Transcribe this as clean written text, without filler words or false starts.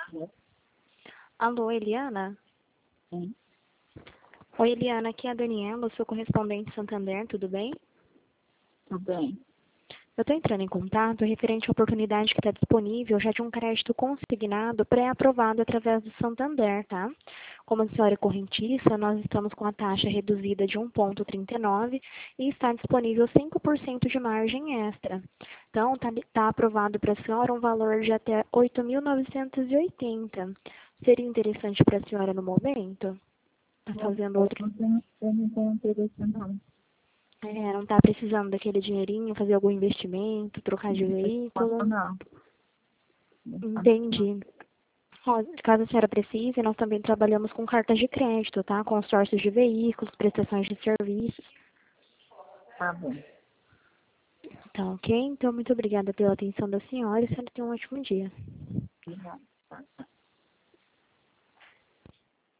Alô? Alô, Eliana? Sim, Oi, Eliana, aqui é a Daniela, sou correspondente Santander, tudo bem? tudo bem. Eu estou entrando em contato referente à oportunidade que está disponível já de um crédito consignado pré-aprovado através do Santander, tá? Como a senhora é correntista, nós estamos com a taxa reduzida de 1,39 e está disponível 5% de margem extra. Então, tá aprovado para a senhora um valor de até 8.980. Seria interessante para a senhora no momento? Está fazendo outro. Eu não tenho interesse, não. Não está precisando daquele dinheirinho, fazer algum investimento, trocar de Enquanto veículo. não. Enquanto não. Entendi. Ó, caso a senhora precise, nós também trabalhamos com cartas de crédito, tá? Consórcios de veículos, prestações de serviços. Tá bom. Tá ok? Então, muito obrigada pela atenção da senhora e a senhora tenha um ótimo dia. Obrigada.